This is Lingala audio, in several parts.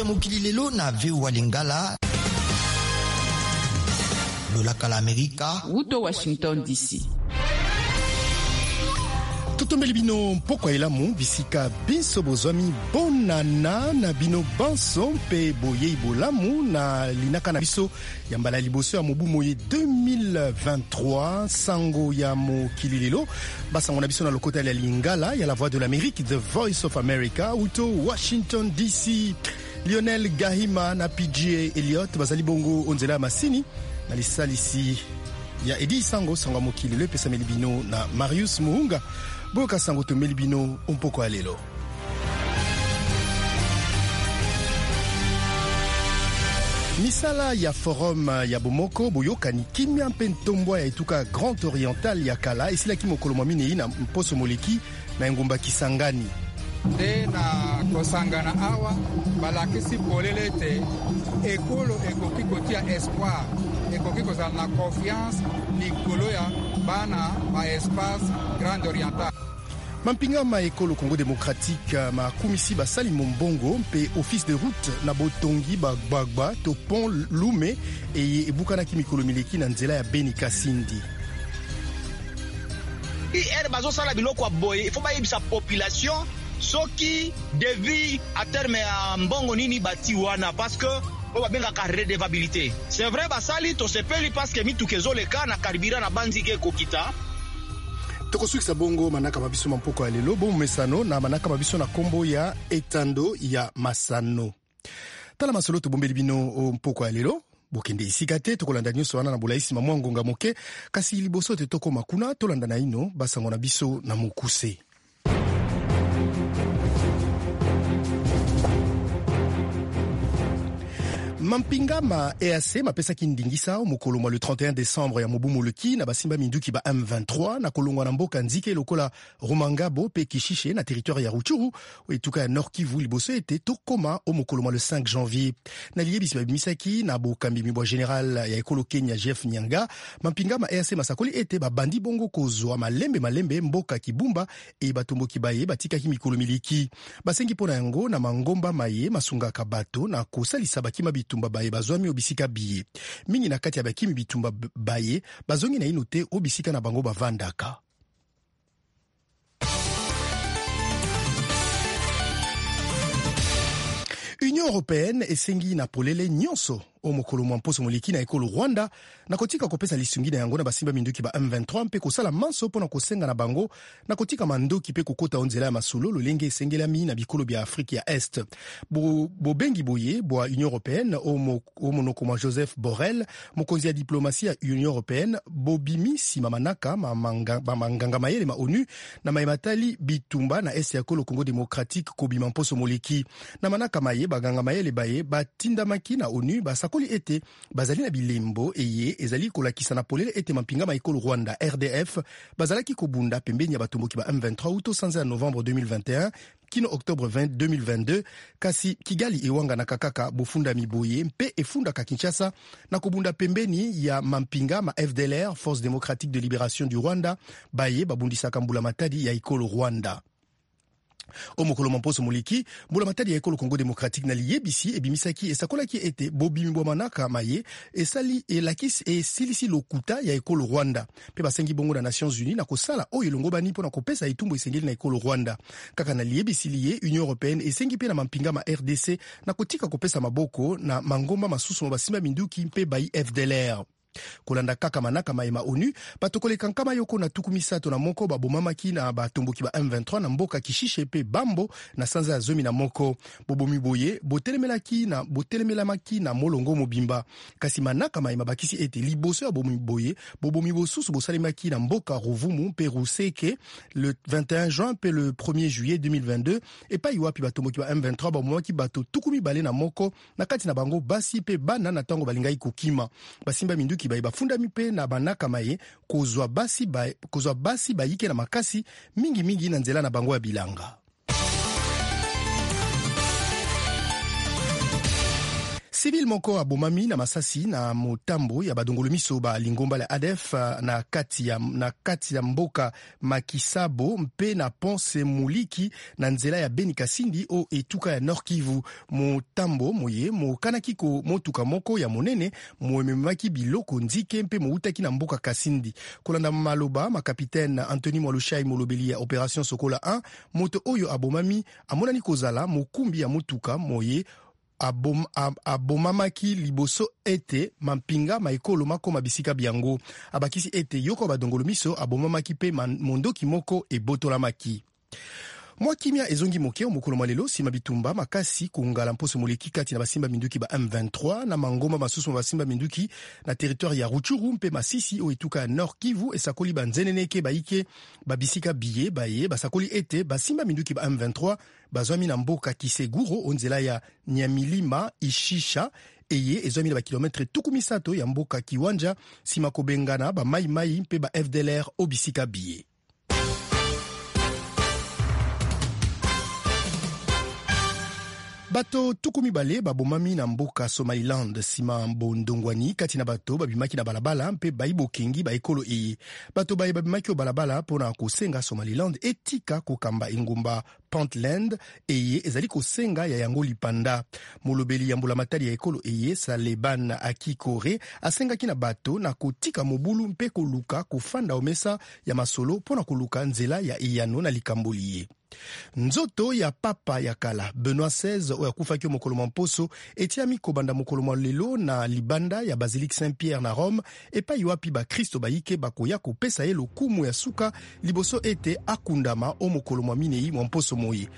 mokili lelo na VOA Lingala. Lolaka la Amerika. Wuto Washington DC. Totombeli bino mpoko elamu bisika biso bozwami bonana na bino banso mpe boyei bolamu na linaka na biso ya mbala liboso ya mobu moye 2023 sango ya mokili lelo basango na biso na lokota ya Lingala ya la voix de l'Amérique, The Voice of America, uto Washington DC. Lionel Gahima na PJ Elliot bazali bongo onzela ya masini na lisalisi ya Edi Sango sango mokili lelo pesameli bino na Marius Muhunga. Boka sango tomeli bino mpoko alelo. Misala ya forum ya bomoko boyoka ni kimia mpe ntombwa ya etuka Grand Oriental ya kala esilaki mokolo mwa minei na mposo moleki na engumba Kisangani. Nde na kosangana awa balakisi polele te ekolo ekoki kotia espoir, ekoki kozala na confiance likolo ya bana ba espace Grand Oriental. Mampingama ekolo Congo démocratique makumisi basali mombongo mpe office de route na botongi bagbagba to pont Lume e ebukanaki mikolo mileki na nzela ya Beni Kasindi. Ir bazo sala biloko ya boye ifo bayebisa population soki devi a terme ya mbongo nini bati wana parce que o babengaka redevabilité. C'est vrai basali to sepeli parce que mitukezo leka na karibira na banzike kokita. Tokosukisa bongo manaka mabiso mampoko ya lelo bo mesano na manaka mabiso na kombo ya etando ya masano. Tala masolo tobombeli bino mpoko ya lelo bokende isika te tokolanda nyonso wana na bolaisi mamwa ngonga moke kasi liboso te tokoma kuna tolanda na ino basango na biso na mokuse. Mampingama EAC mapesaki ndingisa mokolo mwa le 31 décembre ya mobu moleki na basimba minduki ba M23 na kolongwa na mboka nzike lokola Rumangabo pe Kishishe na territoire ya Rutshuru etuka ya Nord Kivu liboso ete tokoma o mokolo mwa le 5 janvier na liyebisi babimisaki na bokambi mibwa général ya ekolo Kenya Jeff Nyanga. Mampingama EAC masakoli ete babandi bongo kozwa malembe mboka Kibumba e batomboki baye batikaki mikolo miliki basengi pona yango na mangomba maye masungaka bato na kosalisa bakima bitumba baye bazwami obisika biye mingi na kati ya bakimi bitumba baye bazongi na ino te obisika na bango bavandaka. Union européenne esengi na polele nyonso o mokolo mwa mposo moleki na ekolo Rwanda na kotika kopesa lisungi na yango na basimba minduki ba M23 mpe kosala manso pona kosenga na bango na kotika mandoki mpe kokota onzela ya masolo lolenge esengelami na bikolo bya Afrika ya Est. Bobengi boye bwa Union européenne o monoko mwa Joseph Borrell mokonzi ya diplomatie ya Union européenne bobimi sima manaka manganga mayele ma ONU na mayematali bitumba na Est ya kolo Congo démocratique kobima mposo moleki na manaka maye baganga mayele baye batindamaki na ONU basakoli ete bazali na bilembo eye ezali kolakisa na polele ete mampingama ekolo Rwanda RDF bazalaki kobunda pembeni ya batomboki ba M23 uto sanza ya novembre 2021 kino octobre 2022 kasi Kigali ewanga na kakaka bofunda miboye mpe efunda ka Kinshasa na kobunda pembeni ya mampingama FDLR Force démocratique de libération du Rwanda baye babundisaka mbula matadi ya ekolo Rwanda. O mokolo mposo moleki mbula matadi ya ekolo Congo démocratique na liyebisi ebimisaki esakolaki ete bobimi bwa manaka maye esali elakisi esilisi lokuta ya ekolo Rwanda pe basengi bongo na Nations Unies na kosala oyo elongo bani mpona kopesa etumbu esengeli na ekolo Rwanda kaka na liyebisi liye Union européenne esengi pe na mampingama RDC na kotika kopesa maboko na mangomba masusu mo basimba minduki mpe bai FDLR. Kolanda kaka manaka maema ONU batokole kankama yoko na tukumisato na moko babomamaki na batomboki ba M23 na mboka Kishishe pe Bambo na sanza ya zomi na moko bobomi boye botelemelamaki na molongo mobimba kasi manaka maema bakisi ete liboso ya bobomi boye bobomi bosusu bosalemaki na mboka Ruvumu pe Ruseke le 21 juin pe le 1er juillet 2022 et pa iwapi batomboki ba M23 babomaki bato tukumi bale na moko na kati na bango basi pe bana na tango balingai kokima basimba minduki baye bafunda mipe na banaka maye kozwa basi bayike na makasi mingi na nzela na bango ya bilanga. civil moko abomami na masasi na motambo ya badongolo miso ba lingomba la ADF na kati ya mboka Makisabo mpe na Ponce Muliki na nzela ya Beni Kasindi o etuka ya Nord Kivu. Motambo moye mokanaki ko motuka moko ya monene moememaki biloko nzike mpe moutaki na mboka Kasindi. Kolanda maloba makapitaine Anthony Mwalushai molobeli ya Operation Sokola 1, moto oyo abomami amonani kozala mokumbi ya motuka moye abomamaki liboso ete mampinga maekolo makoma bisika biango. Abakisi ete yoko badongolo miso abomamaki pe mondoki moko ebotolamaki. Mwa kimia ezongi moke mokolo malelo sima bitumba makasi kungala mposo moleki kati na basimba minduki ba M23 na mangoma masusu basimba minduki na territoire ya Ruchuru mpe Masisi o etuka Nord Kivu esakoli banzeneneke baike babisika biye baye basakoli ete basimba minduki ba M23 bazwami na mboka Kiseguro onzela ya Nyamilima Ishisha eye ezwami na bakilometre tukumisato ya mboka Kiwanja sima kobengana ba mai mpe ba FDLR obisika biye. Bato tukumi bale babomami na mboka Somaliland sima mbondongwani kati na bato babimaki na balabala mpe baibokengi baekolo eye. Bato baye babimaki o balabala pona kosenga Somaliland etika kokamba ingumba Puntland eye ezali kosenga ya yango lipanda. Molobeli ya mbula matali ya ekolo eye Saleban Akikore asengaki na bato na kotika mobulu mpe koluka kofanda omesa ya masolo pona koluka nzela ya eyano na likamboli ye. Nzoto ya papa ya kala Benoît XVI oya kufaki mokolo mposo etiami kobanda mokolo lelo na libanda ya Basilique Saint-Pierre na Rome epai wapi ba Kristo baike bakoya kopesa ye lokumu ya suka liboso ete akundama o mokolo minei mposo moyi.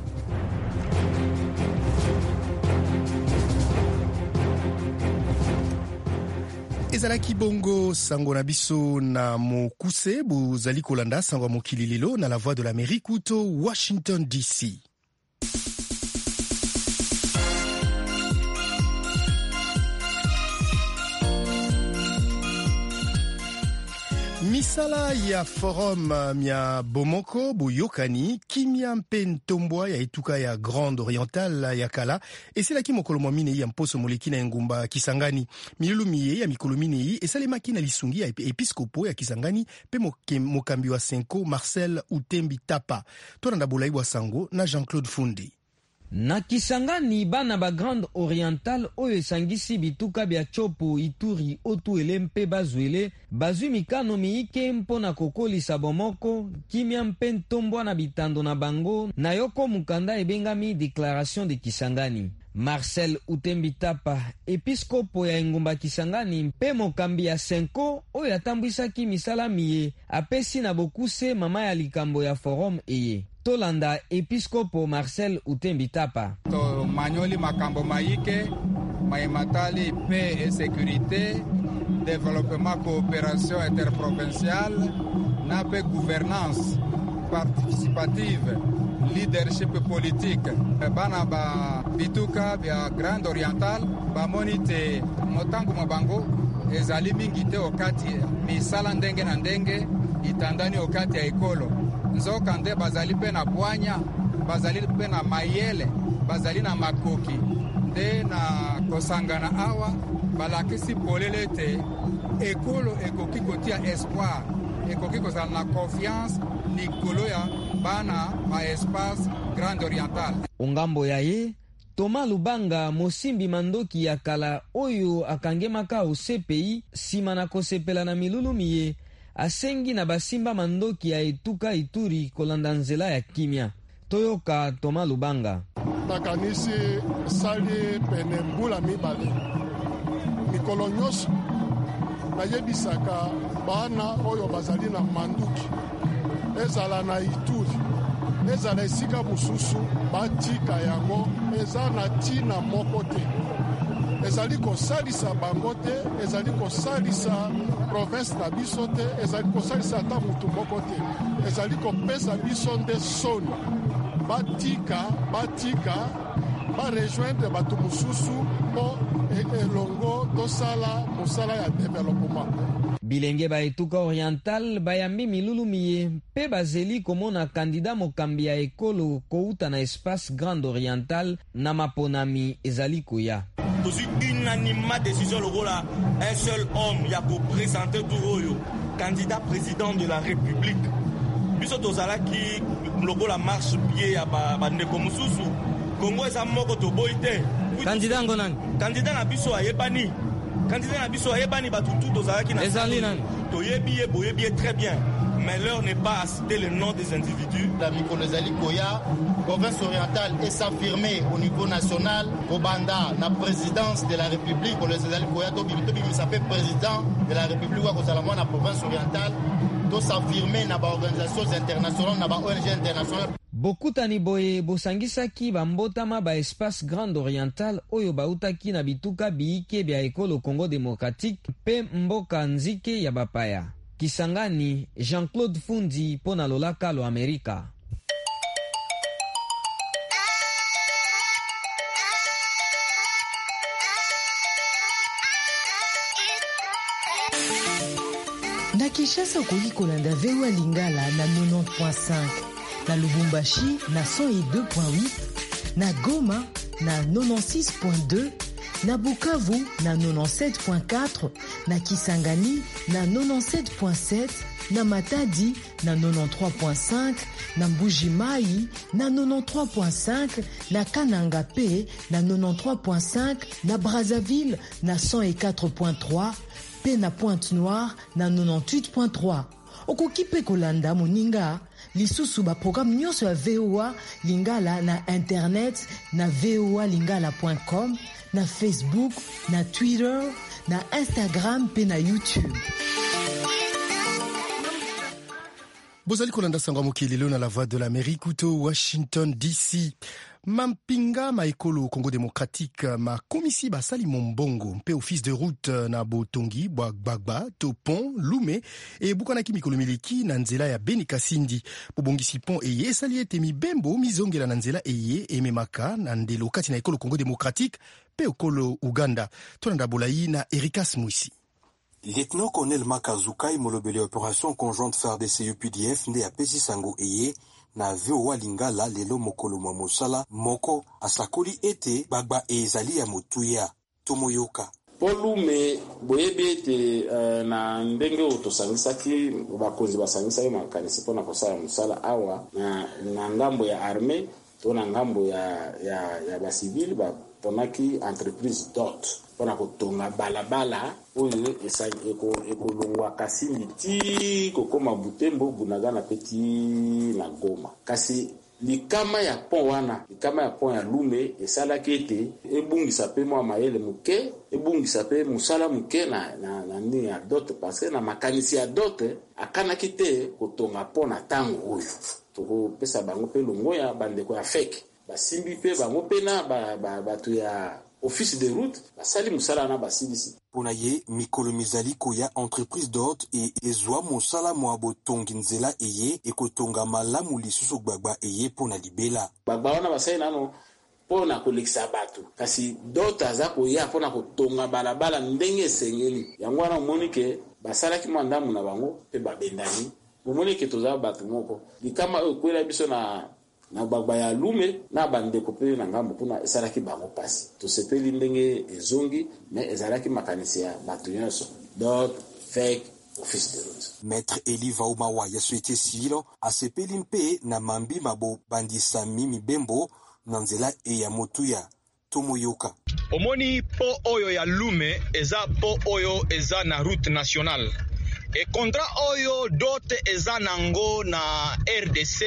Ezalaki bongo sango na biso na mokuse bozali kolanda sango mokili lelo na la voix de l'Amérique uto Washington DC. Misala ya forum mia bomoko boyokani kimia mpe ntombwa ya etuka ya Grande Orientale ya kala eselaki mokolo minei ya mposo moleki na engumba Kisangani. Milulu miye ya mikolo minei esalemaki na lisungi ya episkopo ya Kisangani pe mokambi wa Senko Marcel Utembi Tapa. Tolanda bolai bwa sango na Jean-Claude Fundi. Na Kisangani bana ba Grande Orientale oyo esangisi bituka bya Chopo, Ituri, Otuele mpe Bazwele bazwi mikano miike mpona kokolisa bomoko kimia mpe ntombwa na bitando na bango na yoko mukanda ebengami Déclaration de Kisangani. Marcel Utembi Tapa, episkopo ya engumba Kisangani mpe mokambi ya Senko oyo atambwisaki misala miye apesi na bokuse mama ya likambo ya forum eye. Tolanda episkopo Marcel Utembi Tapa. To manyoli makambo maike, maimatali paix et sécurité, développement coopération interprovinciale, na pe gouvernance participative, leadership politique. Bana ba bituka bya Grande Orientale ba monite motangu mabango ezali mingite okati misala ndenge na ndenge itandani okati ya ekolo. Nzoka nde bazali pe na bwanya, bazali pe na mayele, bazali na makoki nde na kosangana awa balakisi polele te ekolo ekoki kotia espoir, ekoki kozala na confiance likolo ya bana ma espace Grande Orientale. Ongambo ya ye Thomas Lubanga mosimbi mandoki ya kala oyo akangemaka o CPI sima na kosepela na milulu miye asengi na basimba mandoki ya etuka Ituri kolanda nzela ya kimia. Toyoka Thomas Lubanga. Nakanisi sali pene mbula mibale. Mikolo nyonso nayebisaka bana oyo bazali na manduki ezala na Ituri ezala esika mosusu batika yango eza na tina moko te. Ezali kosalisa bango te, ezali kosalisa province na biso te, ezali kosalisa ata mutu moko te. Ezali kopesa biso nde soni batika barejoindre bato mosusu mpo elongo tosala mosala ya developement. Bilenge ba etuka oriental bayambi milulu miye mpe bazeli komona kandida mokambi ya ekolo kouta na espace Grande Orientale na maponami ezali koya. tozwi unanimement décision lokola un seul homme ya kopresente tour oyo candidat président de la république biso tozalaki lokola marche pied ya bandeko mosusu Congo eza moko toboyi te candidat ngo nani candidat na biso ayebani batutu tozalaki na ezali nani toyebi très bien. Mais l'heure n'est pas à citer le nom des individus. La Mikolezali Koya, province orientale, et s'affirmer au niveau national, au Banda, la présidence de la République, Kolezali Koya, ça fait président de la République, la province orientale, tout s'affirmer dans les organisations internationales, dans les ONG internationales. Bokutani boye bosangisaki bambotama ba espace Grande Orientale oyo bautaki na bituka biike bya ekolo Congo démocratique pe mboka nzike ya bapaya. Kisangani, Jean-Claude Fundi pona lolaka lo Amerika. Na Kinshasa okoki kolanda VOA Lingala na 90.5, na Lubumbashi na 102.8, na Goma na 96.2, na Bukavu na 97.4, na Kisangani na 97.7, na Matadi na 93.5, na Mbuji-Mayi na 93.5, na Kananga pe na 93.5, na Brazzaville na 104.3, pe na Pointe-Noire na 98.3. Okoki pe kolanda moninga lisusu ba programme nyonso ya VOA Lingala na internet na voalingala.com, na Facebook, na Twitter, na Instagram pe na YouTube. Bozali kolanda sango mokili lelo na la voix de l'Amérique uto Washington DC. Mampinga maekolo Congo démocratique ma komisi basali mombongo mpe office de route na Botongi Gbagba Topon Lume e bukanaki mikolo miliki na nzela ya Beni Kasindi pobongisi pont eye esali ete mibembo mizongela na nzela eye ememaka na ndelo kati na ekolo Congo démocratique pe okolo Uganda tonanda bolai na Erikas Mwisi. Lieutenant-colonel Makazukai molobele opération conjointe FARDC UPDF nde apesi sango eye na VOA Lingala lelo mokolo mwa mosala moko asakoli ete Gbagba ezali ya motuya tomoyoka Polume boyebi ete na ndenge otosangisaki bakonzi basangisaki makanisi mpona kosala mosala awa na ngambo ya armée to na ngambo ya basivile baponaki entreprise DOT mpona kotonga balabala oyo ekolongwa Kasindi ti kokoma Butembo Bunagana peti na Goma. Kasi likama ya pont ya Lume esalaki ete ebungisa pe mwa mayele muke, ebungisa pe musala muke na ni ya DOT parce na makanisi ya DOT akanaki te kotonga pont na tango oyo. Tokopesa bango pe longoya bandeko ya fake. Basimbi pe bango pe na bato ya office de route basali musala na basilisi. Pona ye mikolo mizali koya entreprise DOT e ezwa mosala mwa botongi nzela eye ekotonga malamu lisusu Gbagba eye pona libela. Gbagba wana basali nano pona kolekisa bato kasi DOT aza koya pona kotonga balabala ndenge esengeli. Yango wana omonike basalaki mandamu na bango pe babendani. Omonike toza bato moko. Likama okwela biso na Gbagba ya Lume na bandeko pe na ngambo kuna esalaki bango pasi tosepeli ndenge ezongi mais ezalaki makanisi ya bato nyonso DOT fake office de route. Maître Eli Vaumawa ya société civile asepeli mpe na mambi mabo bandisa mimi bembo na nzela e ya motuya tomoyoka. Omoni po oyo ya Lume eza po oyo eza na route nationale e contrat oyo DOT eza nango na RDC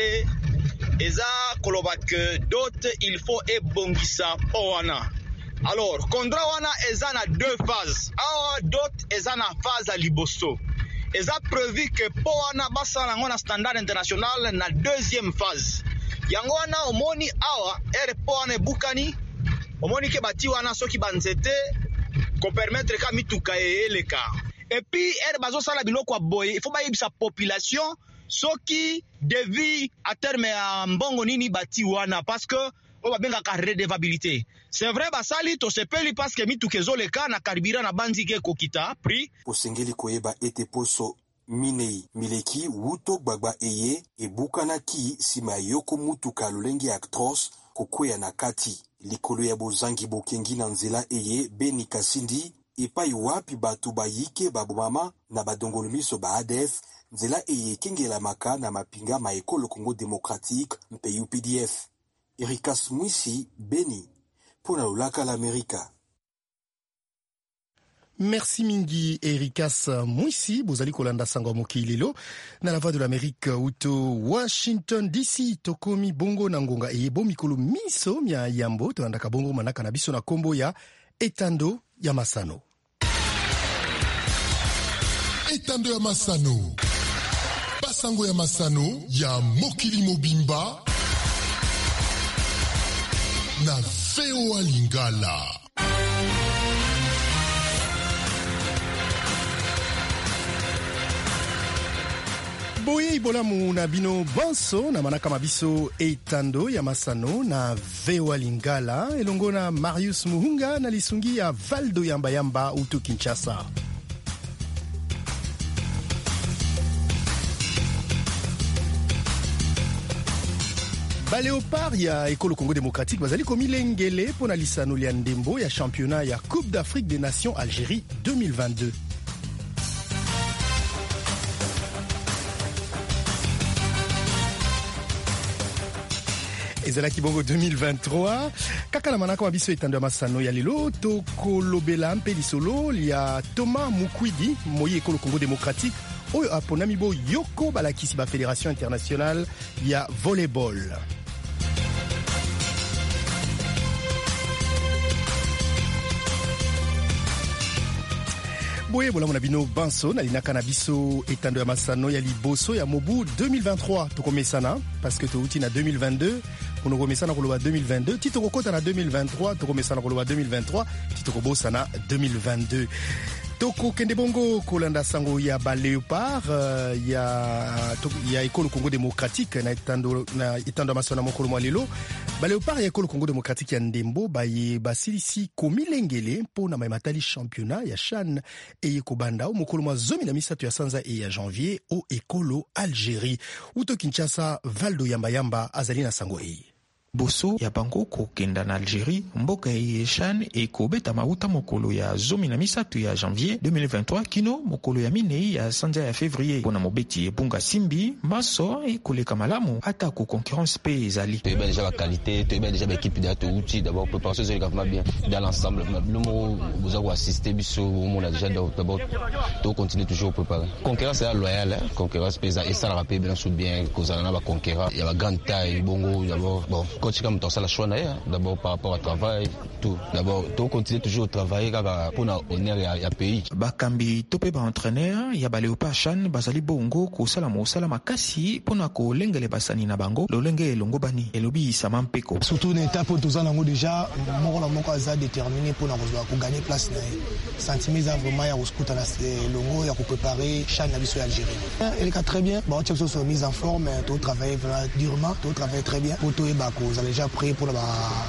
eza koloba que DOT il faut ebongisa po wana. Alors contrat wana eza na deux phases. Awa DOT eza na phase a liboso. Eza prévu que po wana basala nango na standard international na deuxième phase. Yango wana omoni awa po wana ebukani omoni ke bati wana soki banzete ko permettre ka mituka eleka. Et puis bazo sala biloko ya boye il faut ba yebisa population soki devi à terme ya mbongo nini bati wana parce que on va bien ka redevabilité. C'est vrai basali to sepeli parce que mituka ezoleka na carburant na banzike kokita prix posengeli koyeba ete poso minei mileki wuto Gbagba eye ebukana ki sima yoko mutuka lolenge actros kokwea na kati likolo ya bozangi bokengi na nzela eye Beni Kasindi epai wapi batu bayike babomama na badongolo miso ba ADF nzela eye kengelamaka na mapinga ma ekolo Congo Démocratique mpe UPDF. Erikas Mwisi, Beni, pona lolaka l'Amerika. Merci mingi Erikas Mwisi, bozali kolanda sango moki lelo na la voix de l'Amérique uto Washington DC. Tokomi bongo na ngonga eyebo mikolo miso mia yambo tolandaka bongo manaka na biso na kombo ya Etando ya Masano. Etando ya Masano, basango ya Masano ya mokili mobimba na VOA Lingala. Boye ibolamu na bino banso na manaka mabiso Etando ya Masano na VOA Lingala elongo na Marius Muhunga na lisungi ya Valdo Yamba Yamba uto Kinshasa. Baléopard ya École Congo Démocratique bazali komilengele pona lisano lia ndembo ya championnat ya Coupe d'Afrique des Nations Algérie 2022. Ezalaki bongo 2023 kaka na manaka mabiso Etando ya Masano ya lelo tokolobela mpe lisolo lia Thomas Mukwidi moyi École Congo Démocratique oyo aponami bo yoko balakisi ba Fédération Internationale ya Volleyball. Boye bola mona bino banso na linaka na biso Etando ya Masano ya liboso ya mobu 2023 tokomesana parce que touti na 2022 pour nous komesana koloba 2022 tito kokota na 2023 tokomesana koloba 2023 tito kobosa na 2022. Toko kende bongo kolanda sango ya Baléopard ya École Congo Démocratique na Etando ya Masano mokolo mwa lelo. Baléopard ya École Congo Démocratique ya ndembo baye basilisi komilengele mpo na matali championnat ya CHAN eye kobanda mokolo mwa 13 ya sanza e ya janvier o Ekolo Algérie. Uto Kinshasa Valdo Yamba Yamba azali na sango eye. Boso ya bango kokenda na Algérie mboka ya CHAN ekobeta mauta mokolo ya 13 ya janvier 2023 kino mokolo ya minei ya sanza ya février pona mobeti ebunga simbi maso ekoleka malamu ata ko concurrence pe ezali to déjà la qualité to déjà l'équipe de outil d'abord préparation c'est vraiment bien dans l'ensemble le mot vous avez assisté biso on a déjà d'abord to continuer toujours préparer concurrence est loyale concurrence pesa et ça rappelle bien sous bien kozana ba conquérant il y a la grande taille bongo d'abord bon quand tu comme ça la choix d'abord par rapport au travail tout d'abord to continuer toujours travailler pour na honneur ya pays bakambi topé ba entraîneur ya Baléopard CHAN bazali bongo ko sala mosala makasi pona ko lengele basani na bango lolenge longo bani elobi sama mpeko surtout une étape où tous en déjà moko aza déterminé pour gagner place na sentiment vraiment ya kuskuta na longo ya ko préparer CHAN na biso Algérie elle est très bien bon tu as mise en forme tout travailler vraiment durement tout travailler très bien pour tout et bako vous avez déjà prêt pour la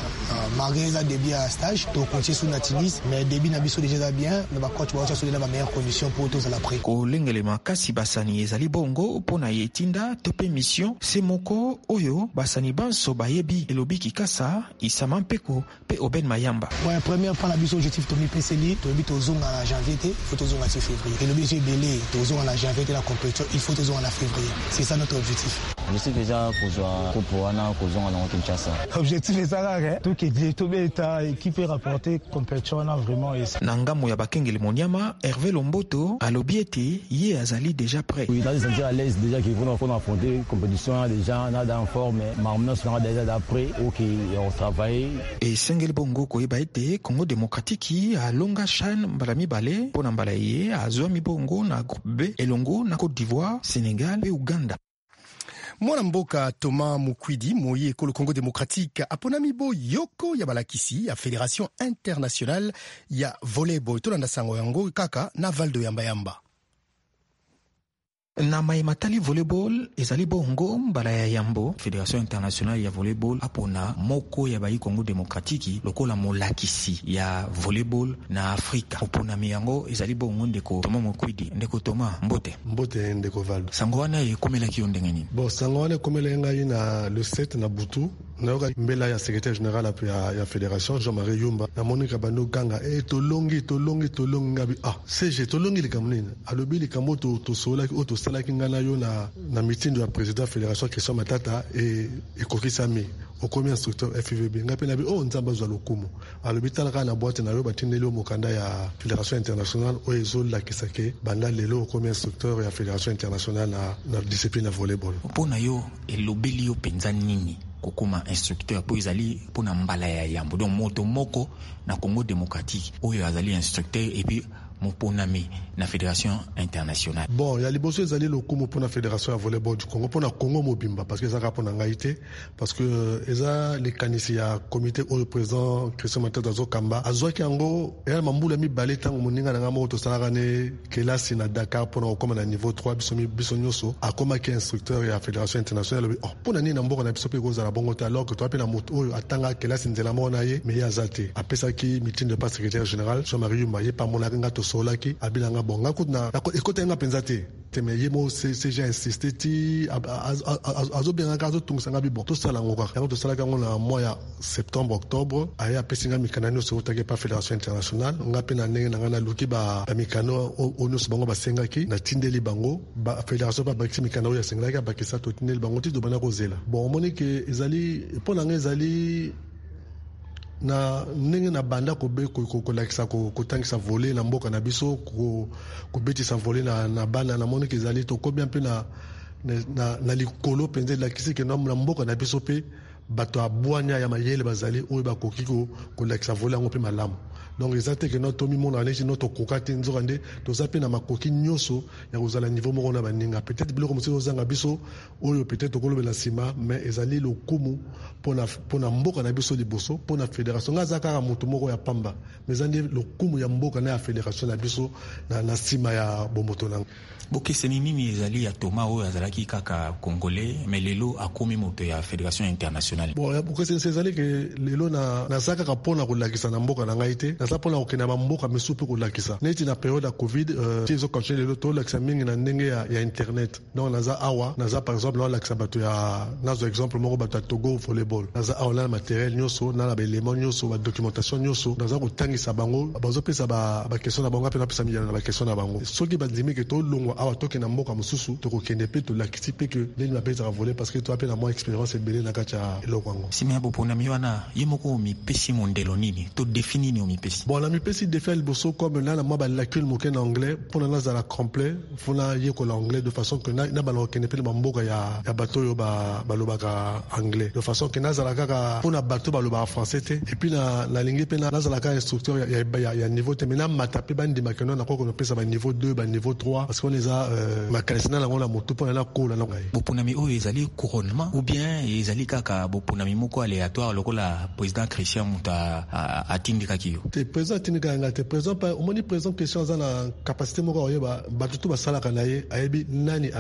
magasin début à stage to continuer sous natilis mais début na biso déjà bien le coach va sur la meilleure condition pour tous à la prêt ko lengele makasi basani ezali bongo pona yetinda topé mission semoko oyo basani banso bayebi elobi kikasa isama mpeko pe Oben Mayamba ouais première fois la biso objectif to mi PCL to bi to zonga en janvier il faut to zonga en février et l'objectif belé to zonga en janvier la compétition il faut to zonga en février c'est ça notre objectif je sais déjà kozwa kopoana kozonga na Kinshasa objectif est ça tout que dit to beta équipe rapporter compétition na vraiment nangamo ya bakengele monyama Hervé Lomboto alobiete ye azali déjà prêt oui dans les sentir à l'aise déjà qu'ils vont affronter compétition déjà nada en forme maintenant sera déjà d'après OK on travaille et sengel bongo ko ete Congo Démocratique a longa CHAN mbalami balé pona mbalaye azwa mi bongo na groupe B elongo na Côte d'Ivoire Sénégal et Uganda. Mwana mboka Thomas Mukwidi moyi École Congo Démocratique aponami bo yoko ya balakisi ya Fédération Internationale ya Volleyball tolanda sango yango kaka na Valdo Yamba Yamba. Na matali volleyball ezali bongo mbala ya yambo Fédération Internationale ya Volleyball apona moko ya bayi Congo Démocratique lokola molakisi ya volleyball na Afrika opona miyango ezali bongo ndeko Thomas Mukwidi ndeko Thomas mbote ndeko Valdo sango wana ekomela ki ndenge nini bon sango wana ekomela ngai na le 7 na butu nayoka mbela ya secrétaire général ya fédération Jean-Marie Yumba na monika bando ganga tolongi ngabi CG tolongi likambo nini alobi likambo to solaki to salaki ngana yo na mitindo ya président fédération Christian Matata ekokisami okomi instructeur FIVB ngapi nabi nzamba zwa lokumu alobi talaka na boîte na yo batindeli mokanda ya fédération internationale ezolakisake banda lelo okomi instructeur ya fédération internationale na discipline ya volleyball. Mpona yo elobeli yo penza nini kokoma instructeur po ezali pona mbala ya yambo donc moto moko na Congo démocratique oyo azali instructeur et puis moponami na fédération internationale. Bon, ya liboso ezali lokumu pona fédération ya volleyball du Congo pona Congo mobimba parce que ezaka pona ngaite parce que eza les kanisi ya comité au président Christian Matata Zokamba azwaki yango ya mambula mibale tango moninga na ngamo to salaka ne kelasi na Dakar pona okoma na niveau 3 biso nyoso akoma ki instructeur ya fédération internationale pona ni na mboko na biso pe ko zala bongo alors que toi pe na moto oyo atanga kelasi nzela mona ye mais yazate apesa ki meeting de pas secrétaire général Jean-Marie Yumba ye pa mona ngato solaki abilanga bonga kutna ekota nga penzate teme yemo CG insisté ti azobenga kazo tungusanga bi bon to sala ngoka yango to sala kango na mois ya septembre octobre aya pesinga mikanano so take pa fédération internationale nga pe na ndenge na ngana luki ba mikano onu so bango basengaki na tindeli bango ba fédération pa bakisi mikano ya sengaki ba kisa to tindeli bango ti do bana ko zela bon moni ke ezali pona nga ezali na ndenge na banda ko lakisa ko tangisa voler na mboka na biso ko betisa voler na bana na moni kezali to ko bien pe na likolo penze lakisi ke na mboka na biso pe bato abwanya ya mayele bazali oyo bakoki ko lakisa voler ngo pe malamu donc ezate ke no tomi mona neti no to kokate nzokande to zape na makoki nyoso ya kozala niveau moko na baninga peut-être biloko mosusu ozanga biso oyo peut-être okolobela sima mais ezali lokumu pona mboka na biso liboso pona fédération ngaza kaka moto moko ya pamba mais ezali lokumu ya mboka na ya fédération na biso na sima ya bomoto nango bokeseni nini ezali ya Thomas oyo azalaki kaka congolais mais lelo akomi moto ya fédération internationale. Bon ya bokeseni ezali ke lelo na saka ka pona kolakisa na mboka na ngai te na sa pona okena ba mboka mesu pe kolakisa neti na période ya covid tizo continuer lelo to lakisa mingi na ndenge ya internet donc naza awa naza par exemple na lakisa bato ya nazo exemple moko bato ya Togo volleyball naza awa na matériel nyoso na ba élément nyoso ba documentation nyoso naza kotangisa bango bazo pesa ba question na bango pe na pesa miyana na ba question na bango soki bandimi ke to longwa awa toke na mboka mosusu tokokende pe tolakisi pe ke ndeni mapesa voler parce que to apena moi expérience ebele na kati ya eloko yango simia bopona miwana ye moko mipesi mondelo nini to définir ni mipesi bon la mipesi défait liboso comme na moi ba lacune moke na anglais pour na za la complet fona ye ko l'anglais de façon que na ba lokende pe na mboka ya bato yo ba lobaka anglais de façon que na za la kaka pour na bato ba lobaka français te et puis na lingue pe na za la kaka instructeur ya niveau te maintenant matape bandi makeno na ko ko pesa ba niveau 2 ba niveau 3 parce qu'on les a makalesina lango la moto pona na kola na ngai bopunami oyo ezali couronnement ou bien ezali kaka bopunami moko aléatoire lokola président Christian Muta atindika kiyo te président atindika nga te président pa omoni président Christian azana capacité moko oyeba batutu basala kana ye ayebi nani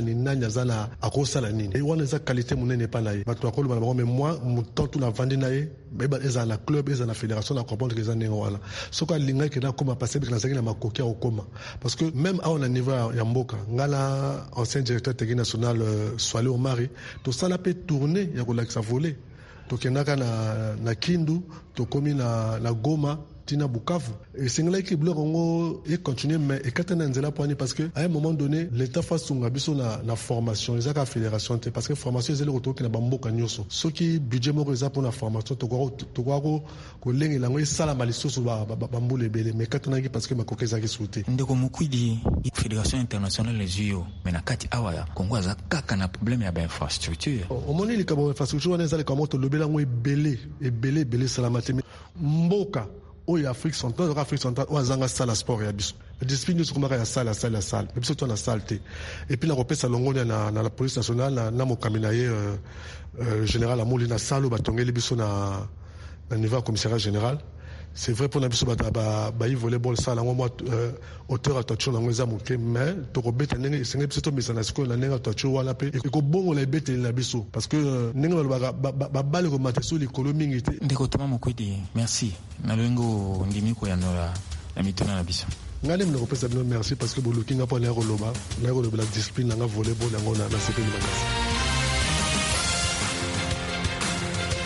azana akosala nini et wana za qualité munene pa na ye batu akolo bana mais moi muto tout la vandi na ye beba ezana club ezana fédération na comprendre que ezana ngwana soko alinga ke na koma passer que na zaki na makoki okoma parce que même à on a niveau ya mboka ngala ancien directeur technique national Swale Omari to sala pe tourner ya ko lakisa voler to kenaka na Kindu to komi na Goma tina Bukavu et singla ki bloc ngo et continuer mais et katana nzela poani parce que à un moment donné l'état face sunga biso na formation les aka fédération parce que formation ezeli ko to na bamboka nyoso soki budget moko eza pour na formation to ko lengi lango esala malisoso ba mbule bele mais katana ki parce que makokeza ki souté ndeko mukwidi fédération internationale les UO mais na kati awaya Congo aza kaka na problème ya ba infrastructure au moni li kabo infrastructure wana ezali kamo to lobela ngo ebele salamate mboka oyo Afrique centrale o azanga sala sport ya biso discipline so komaka ya sala mais biso to na salte et puis la repesa longoni na la police nationale na mokamina ye général Amoli na salo batongeli biso na niveau commissariat général c'est vrai pour na biso ba volleyball sala moi auteur attention na ngeza moke mais to ko beta ndenge senga biso to misana siko na ndenge attention wala pe e ko bongo la beta na biso parce que ndenge ba bale ko mateso likolo mingi te ndeko Thomas Mokwidi merci na lengo ndimi ko ya nora na mitona na biso ngale mlo ko pesa bino merci parce que boluki nga pa na ko loba la discipline nga volleyball nga na sepeli makasi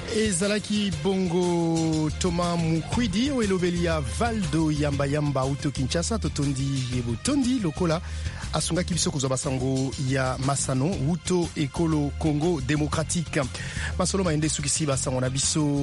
ezalaki bongo Thomas Mukwidi o elobeli ya Valdo Yamba Yamba uto Kinshasa totondi ebotondi lokola asungaki biso kozwa basango ya Masano uto ekolo Congo démocratique masolo maende sukisi basango na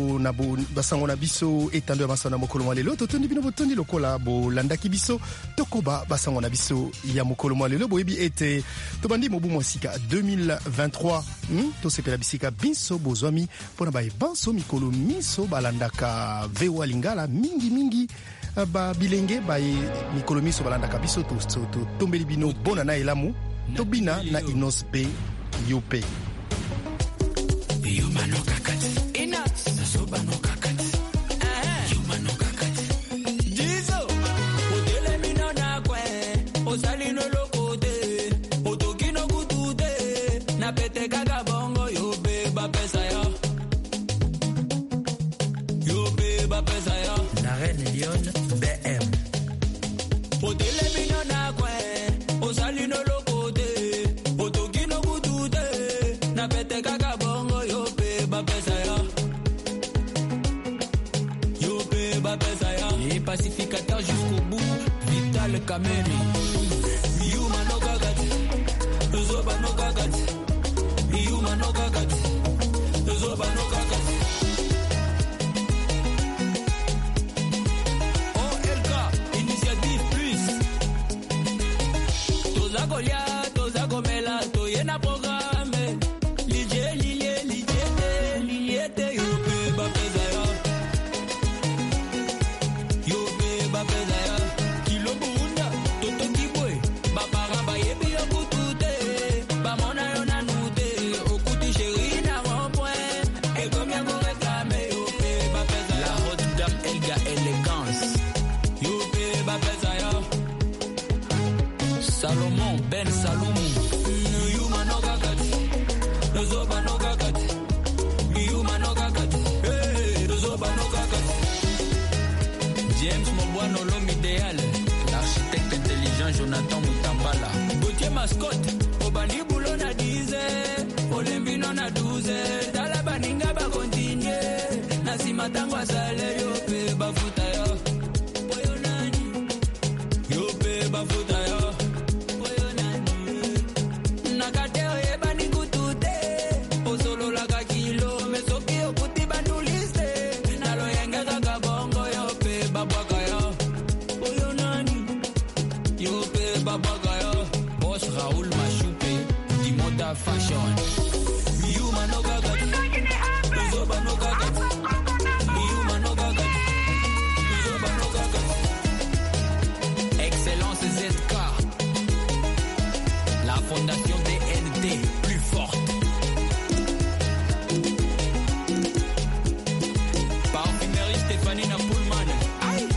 biso etando ya Masano mokolo malelo totondi bino botondi lokola bolandaki biso tokoba basango na biso ya mokolo malelo boyebi ete tobandi mobu mwasika 2023 to sepela bisika biso bozwami pona ba banso mikolo miso balandaka VOA Lingala mingi ba bilenge ba mikolo miso balandaka biso to tombeli bino bona na elamu to bina na Inos P Yope Yumano kakati ina soba no kakati Yumano kakati Jizo odele mino na kwe osali no lokote otokino kutude na pete kaga bongo Yope ba pesa yo Yope ba pesa yo la reine Lyon BM odele mino na kwe osali no lokote otokino kutude na pete kaga bongo Yope ba pesa yo Yope ba pesa yo les pacificateurs jusqu'au bout Vital Kameni Yuma no gagati Zoba no gagati Yuma no gagati Zoba no gagati OLK Initiative Plus Toza Golia Toza Gomela Toyena programme Liliete Yope ba pesa yo Yope ba pesa yo Kilo Bunda Toto Kibwe Babara Bayebi Yokutute Bamona Yonanute Okuti Chéri na rond-point Et combien vous réclamez Yope ba pesa yo La haute dame Elga Élégance Yope ba pesa yo Salomon Ben Saloumou Yuma no gagati Zoba no gagati Yuma no gagati Zoba no gagati James Mobwano l'homme idéal L'architecte intelligent Jonathan Mutambala Gauthier Mascotte Obani Boulon na 10 Olembino na 12 Tala baninga ba continue Nasima tango asale Yope ba futa yo Boyo nani Yope ba futa yo Boyo nani Nakateo ye bani kutute Osolo laka kilo Mesoki okuti banduliste Nalo yenga kaka bongo Yope babwaka yo Boyo nani Yope babwaka yo Boss Raoul Mashupe Dimota Fashion Yuma no gagati Zoba no gagati Yuma no gagati Zoba no gagati Excellence ZK La fondation DND plus forte Parfumerie Stéphanie Napoulman Aïe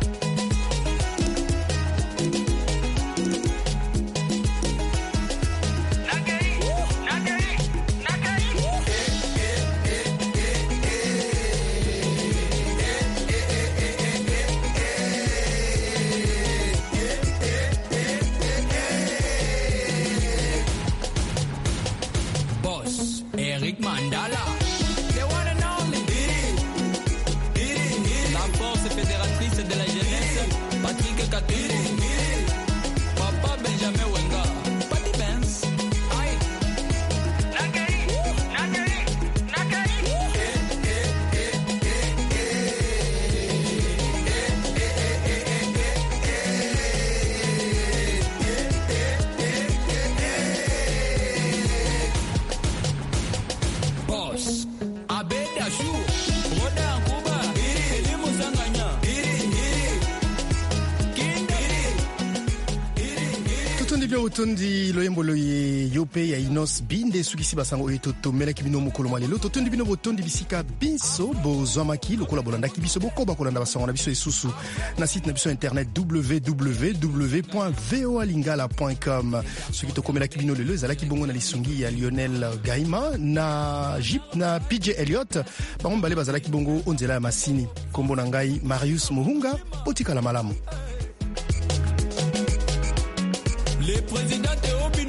Boss Eric Mandala The one and only La force fédératrice de la jeunesse Patrick Katiri Papa Benjamin Wenga Patty Benz Aïe Boss Abed Ashur Roda Nkuba Elimu Sanganya totondi bia otondi loyembo loye Yope ya Inos binde sukisi basango oyo totomelaki bino mokolo malelo totondi bino botondi bisika biso bozwamaki lokola bolandaki biso bokoba kolanda basango na biso esusu na site na biso internet www.voalingala.com soki tokomelaki bino lelo ezalaki bongo na lisungi ya Lionel Gaima na Jeep na PJ Elliot bango mbale bazalaki bongo onzela ya masini kombo na ngai Marius Muhunga otikala malamu Le président Théo